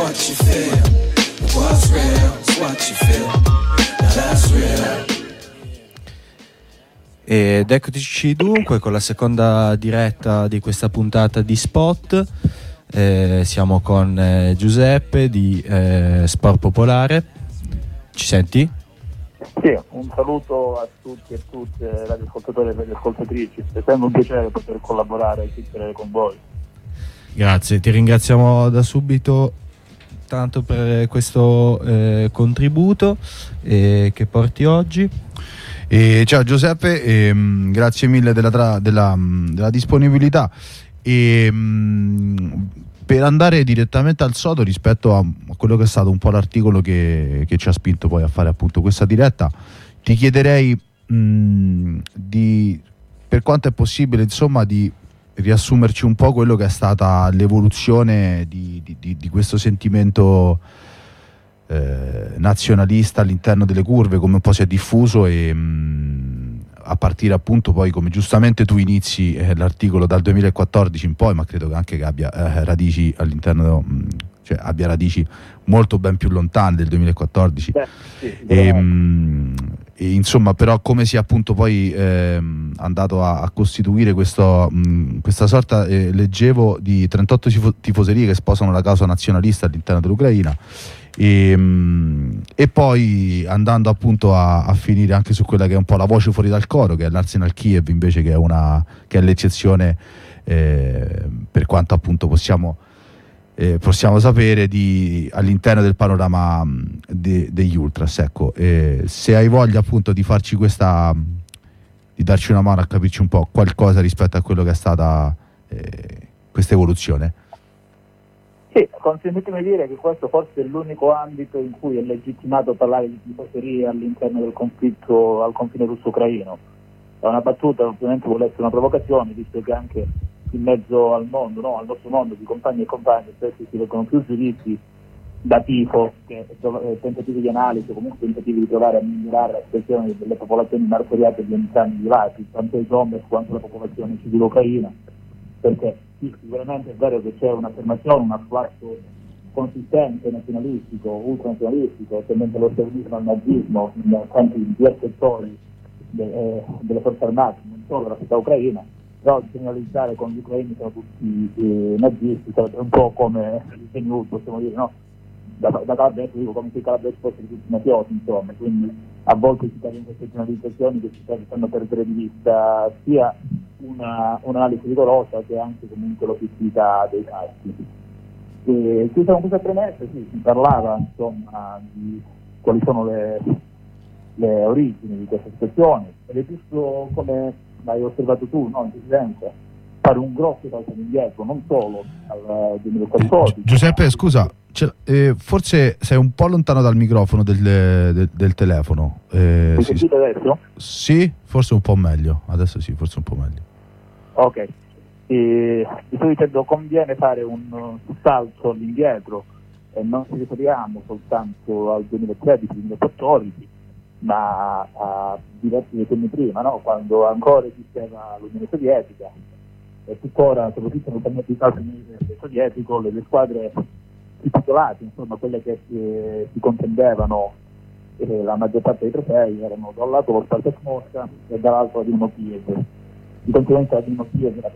what you feel. What's real is what you feel. Now that's real. Ed eccoci dunque con la seconda diretta di questa puntata di Spot. Siamo con Giuseppe di Sport Popolare. Ci senti? Sì, un saluto a tutti e tutte, radioascoltatori e radioascoltatrici. È sempre un piacere poter collaborare e chiacchierare con voi. Grazie, ti ringraziamo da subito tanto per questo contributo che porti oggi. Ciao Giuseppe, grazie mille della disponibilità. Per andare direttamente al sodo rispetto a quello che è stato un po' l'articolo che ci ha spinto poi a fare appunto questa diretta, ti chiederei per quanto è possibile, insomma, di riassumerci un po' quello che è stata l'evoluzione di questo sentimento nazionalista all'interno delle curve, come un po' si è diffuso e a partire appunto poi, come giustamente tu inizi l'articolo, dal 2014 in poi, ma credo che abbia radici all'interno, cioè abbia radici molto ben più lontane del 2014. E insomma, però come si è appunto poi andato a costituire questa sorta, leggevo, di 38 tifoserie che sposano la causa nazionalista all'interno dell'Ucraina. E poi andando appunto a finire anche su quella che è un po' la voce fuori dal coro, che è l'Arsenal Kiev invece, che è l'eccezione, per quanto appunto possiamo sapere all'interno del panorama degli ultras. Ecco, se hai voglia appunto di farci di darci una mano a capirci un po' qualcosa rispetto a quello che è stata questa evoluzione. Sì, consentitemi di dire che questo forse è l'unico ambito in cui è legittimato parlare di tifoseria all'interno del conflitto al confine russo-ucraino. È una battuta, ovviamente vuole essere una provocazione, visto che anche in mezzo al mondo, no, al nostro mondo di compagni e compagne, spesso si vengono più giudizi da tifo che tentativi di analisi o comunque tentativi di provare a migliorare la situazione delle popolazioni martoriate di entrambi i lati, tanto i Donbass quanto la popolazione civile ucraina, perché sì, sicuramente è vero che c'è un'affermazione, un afflato consistente nazionalistico, ultranazionalistico, tendente allo stalinismo e al nazismo in tanti diversi settori delle forze armate, non solo della società ucraina, però generalizzare con gli ucraini sono tutti nazisti, sarebbe un po' come il Segnur, possiamo dire, no? Da Calabrese dico come se i calabresi fossero tutti mafiosi, insomma, quindi a volte si cade in queste generalizzazioni che ci fanno perdere di vista sia un'analisi rigorosa che anche comunque l'obiettività dei fatti. E ci sono queste premesse, sì, si parlava insomma di quali sono le origini di questa situazione, ed è giusto, come l'hai osservato tu, no, in precedenza, fare un grosso passo indietro, non solo al 2014. Giuseppe, scusa, forse sei un po' lontano dal microfono del telefono. Mi sentite adesso? Sì, forse un po' meglio. Adesso sì, forse un po' meglio. Ok. Di solito conviene fare un salto all'indietro, e non ci riferiamo soltanto al 2013-2014, ma a diversi decenni prima, no? Quando ancora esisteva l'Unione Sovietica e tuttora, soprattutto nel torneo di calcio sovietico, le squadre titolate, insomma quelle che si contendevano la maggior parte dei trofei, erano da un lato lo Spartak Mosca e dall'altro la Dinamo Kiev. Di conseguenza la Dinamo Kiev era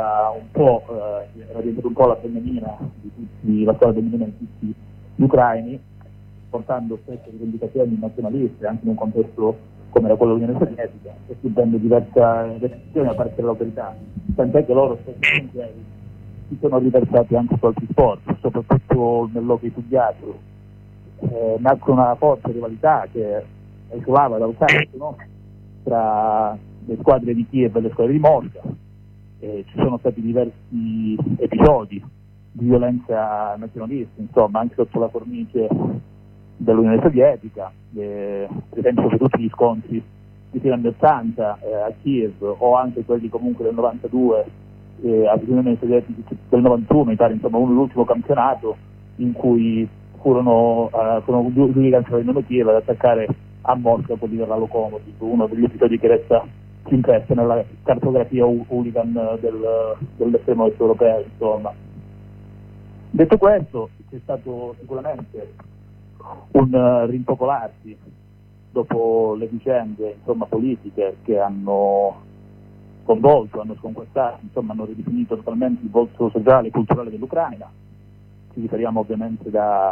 diventata un po' la femminina di tutti, la squadra femminile di tutti gli ucraini, portando spesso rivendicazioni nazionaliste anche in un contesto come era quello dell'Unione Sovietica, e subendo diverse restrizioni da parte dell'autorità, tant'è che loro spesso si sono riversati anche su altri sport, soprattutto nell'hockey su ghiaccio. Nacque una forte rivalità che esulava dal calcio, no? Tra le squadre di Kiev e le squadre di Mosca. Ci sono stati diversi episodi di violenza nazionalista, insomma, anche sotto la cornice dell'Unione Sovietica, per esempio per tutti gli scontri di fine anni 80 a Kiev, o anche quelli comunque del 92 all'Unione Sovietica del 91, mi pare, insomma, l'ultimo campionato in cui furono due calciatori di Kiev ad attaccare a Mosca per dire la Lokomotiv, uno degli episodi che resta più impresso nella cartografia hooligan dell'estremo est europeo, insomma. Detto questo, c'è stato sicuramente un rimpopolarsi dopo le vicende, insomma, politiche che hanno sconvolto, hanno sconquastato, insomma, hanno ridefinito totalmente il volto sociale e culturale dell'Ucraina. Ci riferiamo ovviamente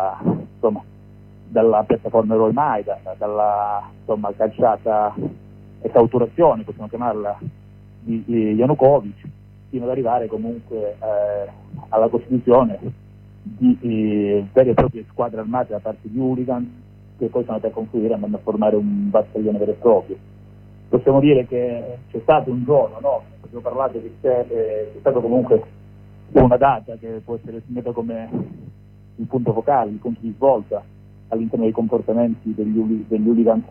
dalla piattaforma Eroi Maidan, dalla cacciata esautorazione, possiamo chiamarla, di Yanukovych, fino ad arrivare comunque alla costituzione di vere e proprie squadre armate da parte di hooligan, che poi sono andate a confluire andando a formare un battaglione vero e proprio. Possiamo dire che c'è stato un giorno, no? Abbiamo parlato che c'è stato comunque una data che può essere segnata come il punto focale, il punto di svolta all'interno dei comportamenti degli hooligans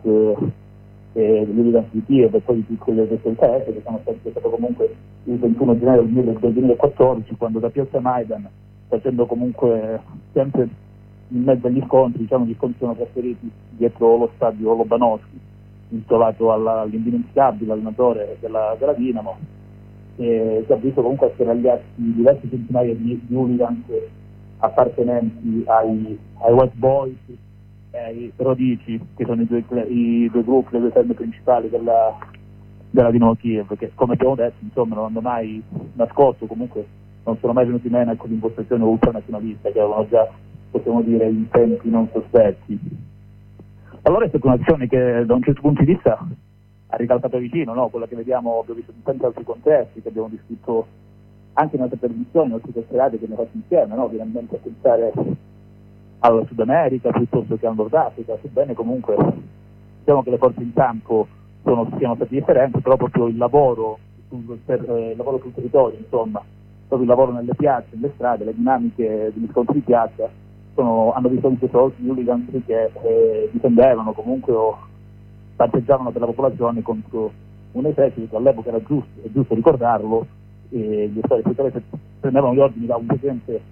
di Kiev e poi di tutti quelli del paese, che è stato comunque il 21 gennaio del 2014, quando da Piazza Maidan, facendo comunque sempre in mezzo agli scontri, gli scontri sono trasferiti dietro lo stadio Lobanovsky, intitolato all'indimenticabile allenatore della Dinamo, e si ha visto comunque asserragliarsi diverse centinaia di hooligans appartenenti ai White Boys e ai Rodici, che sono i due gruppi, le due ferme principali della Dinamo Kiev, che come abbiamo detto insomma non hanno mai nascosto, comunque non sono mai venuti meno con l'impostazione ultranazionalista che avevano già, possiamo dire, in tempi non sospetti. Allora è stata un'azione che da un certo punto di vista ha ricalcato vicino, no? Quella che abbiamo visto in tanti altri contesti, che abbiamo descritto anche in altre trasmissioni, in altre chiacchierate che abbiamo fatto insieme, no? Finalmente a pensare al Sud America piuttosto che al Nord Africa, sebbene comunque diciamo che le forze in campo siano state differenti, però proprio il lavoro sul territorio, insomma, proprio il lavoro nelle piazze, nelle strade, le dinamiche degli scontri di piazza hanno visto anche solo gli hooligans che difendevano comunque o parteggiavano per la popolazione contro un esercito che all'epoca era giusto ricordarlo, e gli stati speciali prendevano gli ordini da un presidente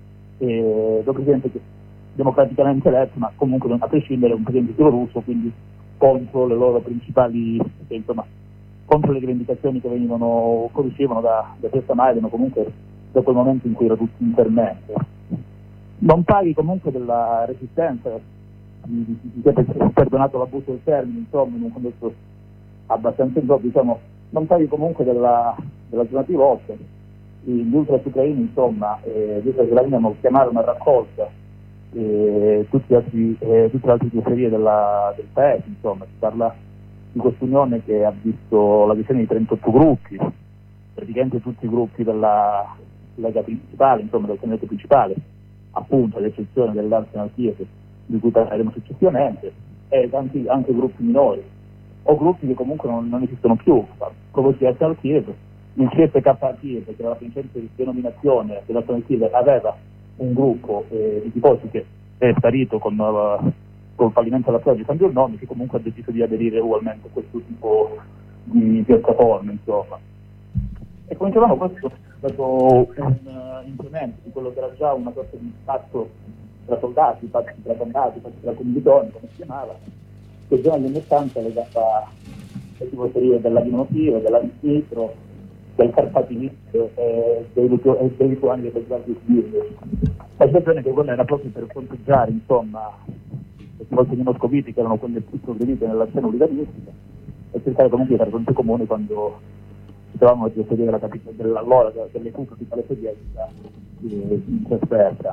democraticamente eletto, ma comunque a prescindere un presidente filorusso, quindi contro le loro principali, contro le rivendicazioni che uscivano da questa Maidan, comunque dopo il momento in cui era tutto in fermento. Non paghi comunque della resistenza, perdonato l'abuso del termine, insomma, in un contesto abbastanza improprio, non paghi comunque della giornata di volte. Gli ultras ucraini, insomma, gli ultras ucraini chiamarono a raccolta tutte le altre periferie del paese, insomma, si parla di quest'unione che ha visto la visione di 38 gruppi, praticamente tutti i gruppi della Lega principale, insomma, del comitato principale, appunto ad eccezione dell'Arsenal Kiev, di cui parleremo successivamente, e anche gruppi minori, o gruppi che comunque non esistono più, come si Arsenal Kiev, il CSK Kiev, che era la precedente denominazione dell'Arsenal Kiev, aveva un gruppo di tifosi che è sparito con il fallimento della storia di San Giornone, che comunque ha deciso di aderire ugualmente a questo tipo di piattaforme, insomma. E come dicevamo, questo è stato un incremento di quello che era già una sorta di patto tra soldati, patto tra bandati, patto tra conditori, come si chiamava, che già negli anni 80 legava le tifoserie della Dinamo Kiev, della Dnipro, del Karpati e dei lituani del Belgrado Sbirri. La situazione che quella era proprio per fronteggiare, insomma, le tifoserie moscoviti, che erano quelle più progredite nella scena oligaristica, e cercare comunque di fare fronte comune quando ci trovavamo a gestire della capitale dell'allora, delle capitale sovietica in trasferta.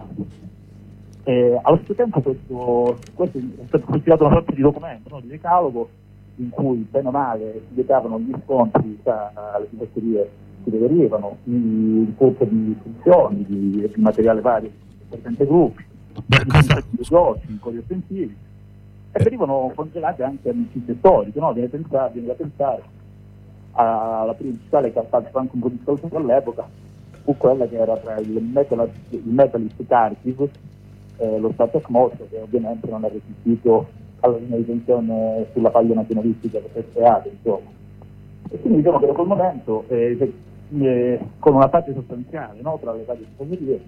Allo stesso tempo questo è stato considerato una sorta di documento, no? Di decalogo, in cui bene o male si vietavano gli scontri tra le tifoserie che derivano, il furto di funzioni, di materiale vario per tanti gruppi, di giochi, codi offensivi, e venivano congelate anche amicizie storiche, no? Viene da pensare alla principale che ha fatto anche un po' di discorso all'epoca, fu quella che era tra il Metalist Kharkiv e lo Spartak Mosca, che ovviamente non ha resistito alla linea di tensione sulla paglia nazionalistica che si è creata, insomma. E quindi diciamo che da quel momento, con una parte sostanziale, no, tra le varie tifoserie,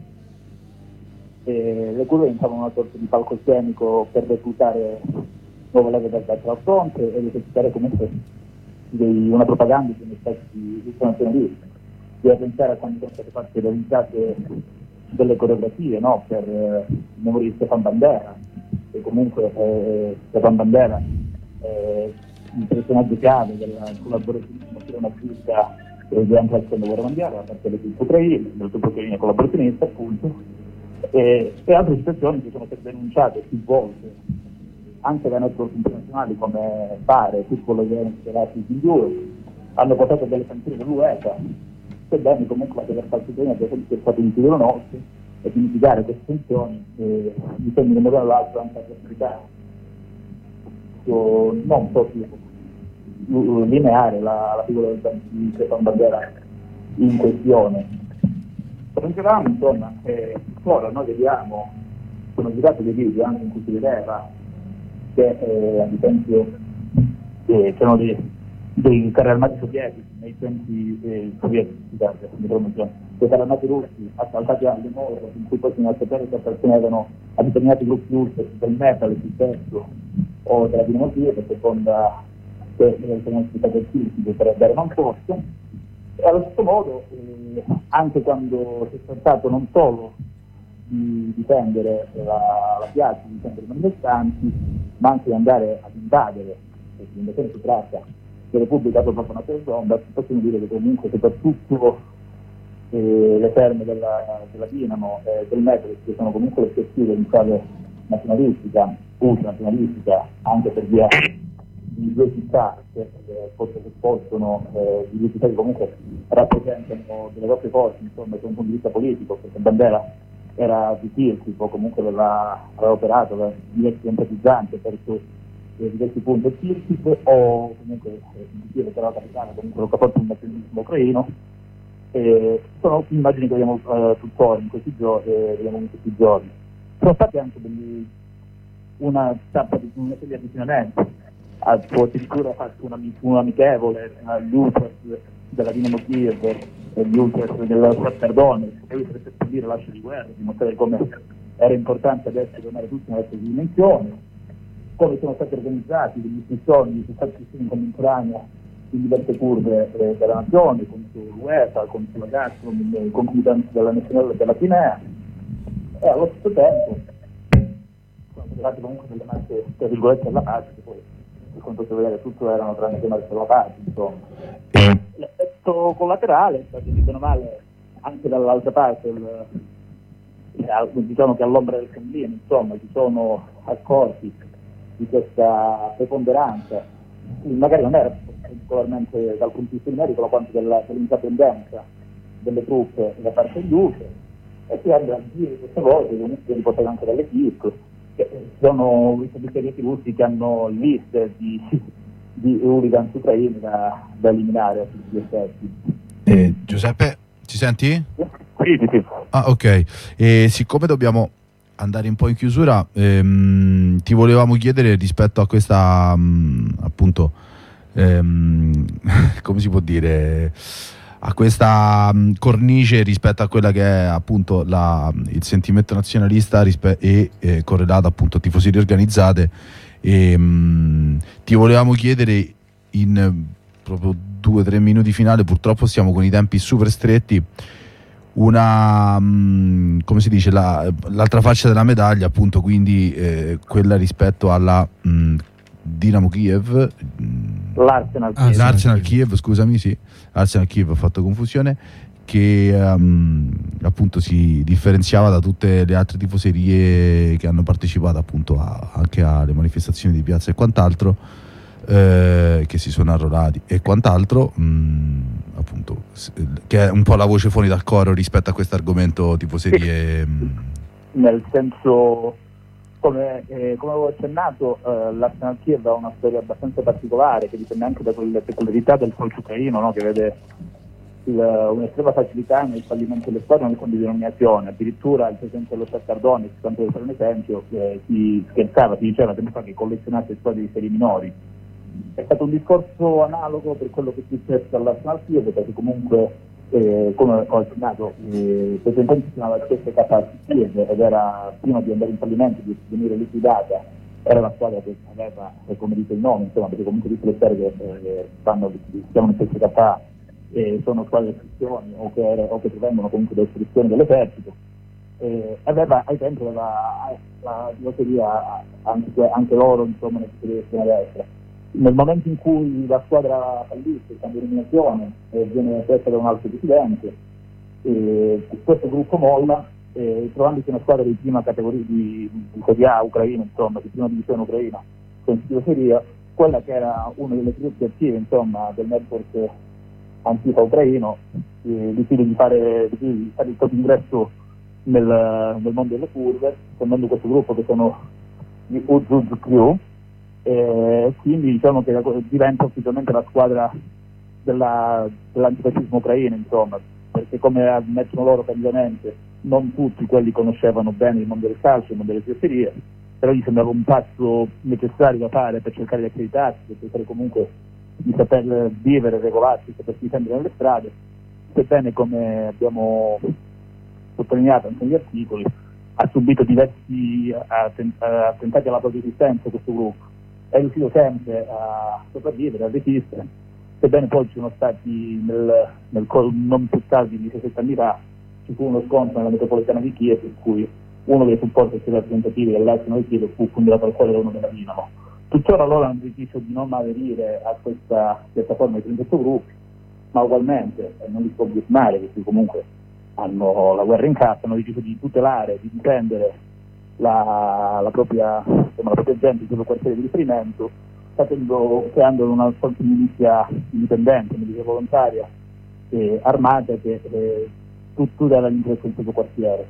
le curve diventavano una sorta di palcoscenico per reclutare nuove leve dal fronte ed esercitare comunque una propaganda di effetti ultranazionalisti. Bisogna pensare a quando sono state fatte realizzate delle coreografie, no? Per il memoria di Stefano Bandera, che comunque Stefano Bandera è un personaggio chiave del collaborazionismo nazista durante la seconda guerra mondiale, da parte delle truppe ucraine collaborazioniste appunto, e altre situazioni che sono state denunciate più volte anche da network internazionali come PARE, Football Against Racism, hanno portato delle sanzioni dell'UEFA, sebbene comunque la Federazione Italiana per esempio sia stato un titolo nostro, e di mitigare queste sanzioni bisogna da un modo all'altro anche applicare non so più lineare la figura di Stefano Bandera in questione. Dicevamo insomma che ora noi vediamo, sono girati dei video anche in cui si vedeva che ad esempio c'erano dei carri armati sovietici nei tempi sovietici, dei carri armati russi assaltati a Lemoro, in cui poi si sapere che appartenevano a determinati gruppi russi del metal, del testo o della Dinamo Kiev, a seconda che sono stati fisici per dare un corso. E allo stesso modo anche quando si è trattato non solo di difendere la piazza, di difendere i manifestanti, ma anche di andare ad invadere, perché in si tratta di Repubblica proprio una persona, possiamo dire che comunque soprattutto le ferme della Dinamo e del Metro, che sono comunque le obiettive in chiave nazionalistica, ultranazionalistica, anche per via di due città che possono di due città che comunque rappresentano delle grosse forze, insomma, da un punto di vista politico, perché Bandera era di Kirchhoff, o comunque aveva operato da diversi empatizzanti verso diversi punti di Kirchhoff, o comunque di Kiev, che era la capitale, comunque lo capote del nazionalismo ucraino. Sono immagini che vediamo tuttora in questi giorni, Sono stati anche una tappa di una serie di avvicinamenti. Addirittura ha fatto un amichevole agli ultras della Dinamo Kiev e gli ultras del Sattardone, poi per dire lascio di guerra, dimostrare come era importante adesso tornare tutti nella stessa dimensione, come sono stati organizzati degli istruzioni in contemporanea in diverse curve della nazione, contro l'UEFA, contro la Gazprom, i concomitanti della nazionale della Crimea, e allo stesso tempo sono arrivati comunque delle marche per virgolette alla pace, che poi per quanto si vedere tutto erano tranne che marche alla pace, insomma. L'effetto collaterale è stato meno male anche dall'altra parte, diciamo che all'ombra del Cremlino, insomma, si sono accorti di questa preponderanza, magari non era particolarmente dal punto di vista numerico, quanto dell'intraprendenza delle truppe da parte degli USA, e si andrà a dire queste volte, comunque riportate anche dalle KIK, che sono i servizi russi che hanno liste di hooligans ucraini da eliminare a tutti gli effetti. Giuseppe, ci senti? Sì. Ah, ok. Siccome dobbiamo andare un po' in chiusura, ti volevamo chiedere rispetto a questa appunto come si può dire, a questa cornice rispetto a quella che è appunto il sentimento nazionalista e correlato appunto a tifoserie organizzate, ti volevamo chiedere in proprio 2-3 minuti finali, purtroppo siamo con i tempi super stretti, una come si dice, l'altra faccia della medaglia, appunto, quindi quella rispetto alla Dinamo Kiev, l'Arsenal Kiev, scusami, sì, Arsenal Kiev, ho fatto confusione, che appunto si differenziava da tutte le altre tifoserie che hanno partecipato appunto anche alle manifestazioni di piazza e quant'altro, che si sono arruolati e quant'altro, appunto, che è un po' la voce fuori dal coro rispetto a questo argomento tifoserie. Nel senso, come avevo accennato, l'Arsenal Kiev ha una storia abbastanza particolare, che dipende anche da quelle peculiarità del calcio ucraino, no? Che vede un'estrema facilità nel fallimento delle squadre nelle condivisione. Addirittura il presidente dello Sattardone, tanto per fare un esempio, si scherzava, si diceva tempo fa che collezionasse squadre di serie minori. È stato un discorso analogo per quello che è successo all'Arsenal Kiev, perché comunque, come ho accennato, praticamente si chiamava CSKA Kiev, ed era, prima di andare in fallimento, di venire liquidata, era la squadra che aveva, come dice il nome, insomma, perché comunque tutte le squadre che si chiamano CSKA sono squadre di istruzioni o che provengono comunque da istruzioni dell'esercito. aveva ai tempi la tifoseria anche loro, insomma, nel periodo di estrema destra. Nel momento in cui la squadra fallisce il cambio di eliminazione e viene eletta da un altro presidente, questo gruppo molla, trovandosi una squadra di prima categoria di Serie A ucraina, insomma, di prima divisione ucraina, con tifoseria, quella che era una delle più attive, insomma, del network antifa ucraino, decide di fare il proprio ingresso nel mondo delle curve, formando questo gruppo che sono gli Uzuz Crew, e quindi diciamo che diventa ufficialmente la squadra dell'antifascismo ucraino, insomma, perché come ammettono loro candidamente, non tutti quelli conoscevano bene il mondo del calcio, il mondo delle tifoserie, però gli sembrava un passo necessario da fare per cercare di accreditarsi, per cercare comunque di saper vivere, regolarsi, sapersi difendere nelle strade, sebbene, come abbiamo sottolineato anche negli articoli, ha subito diversi attentati alla propria esistenza questo gruppo, è riuscito sempre a sopravvivere, a resistere, sebbene poi ci sono stati non più tardi di 17 anni fa, ci fu uno scontro nella metropolitana di Kiev in cui uno dei supporti tentativi dell'Arsenal di Kiev fu fundato al cuore uno della Dinamo. Tuttora loro hanno deciso di non aderire a questa piattaforma di 38 gruppi, ma ugualmente, non li può biasmare, perché comunque hanno la guerra in casa, hanno deciso di tutelare, di difendere la propria gente, il proprio quartiere di riferimento, creando una sorta di milizia indipendente, milizia volontaria, armata, che tutela l'interesse del proprio quartiere.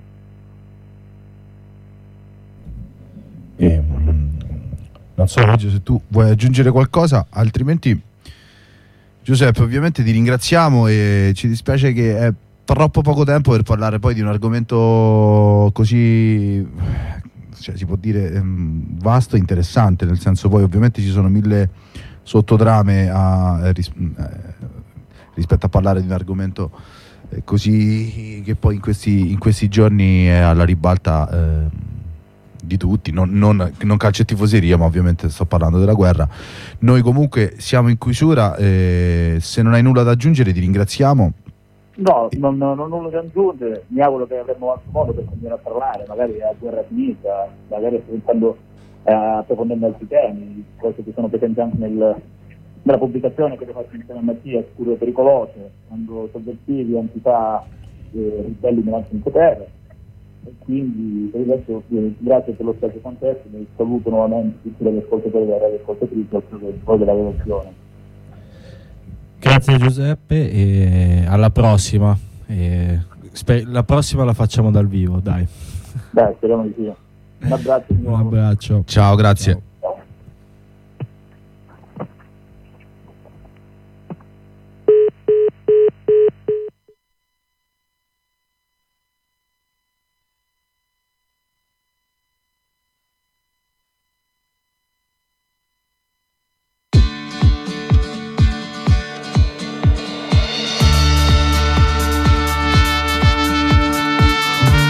Non so se tu vuoi aggiungere qualcosa, altrimenti Giuseppe ovviamente ti ringraziamo e ci dispiace che è troppo poco tempo per parlare poi di un argomento così, cioè, si può dire vasto e interessante, nel senso poi ovviamente ci sono mille sottotrame rispetto a parlare di un argomento così che poi in questi giorni è alla ribalta di tutti, non calcio e tifoseria, ma ovviamente sto parlando della guerra. Noi comunque siamo in chiusura, se non hai nulla da aggiungere ti ringraziamo. No, non nulla da aggiungere, mi auguro che avremo altro modo per continuare a parlare, magari a guerra finita, magari pensando approfondendo altri temi, cose che sono presenti anche nella pubblicazione che ho fatto insieme a Mattia, Scuro e Pericolose, quando sovversivi, antifa, ribelli nell'anno in potere. E quindi per il resto grazie per lo spazio contesto, mi saluto nuovamente tutti gli ascoltatori della radio ascoltatrice poi della redazione. Grazie Giuseppe e alla prossima. La prossima la facciamo dal vivo, dai. Dai, speriamo di sì. Un abbraccio. Un abbraccio. Ciao, grazie. Ciao.